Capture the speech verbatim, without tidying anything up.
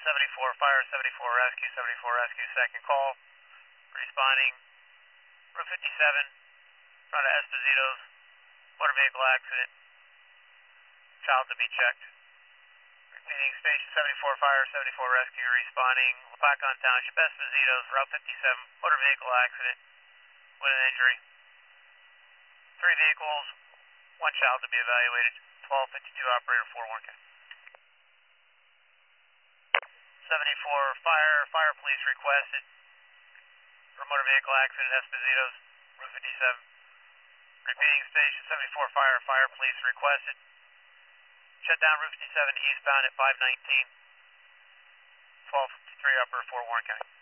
seventy-four, fire seventy-four, rescue, seventy-four, rescue, second call. Responding, Route fifty-seven, in front of Esposito's, motor vehicle accident, child to be checked. Repeating, station seventy-four, fire seventy-four, rescue, responding, Lapacon Township, Esposito's, Route fifty-seven, motor vehicle accident, with an injury. Three vehicles, one child to be evaluated, twelve fifty-two, operator four one K. seventy-four, fire, fire police requested for motor vehicle accident, Esposito's, Route fifty-seven. Repeating, station seventy-four, fire, fire police requested. Shut down Route fifty-seven eastbound at five nineteen, twelve fifty-three, upper four Warren County.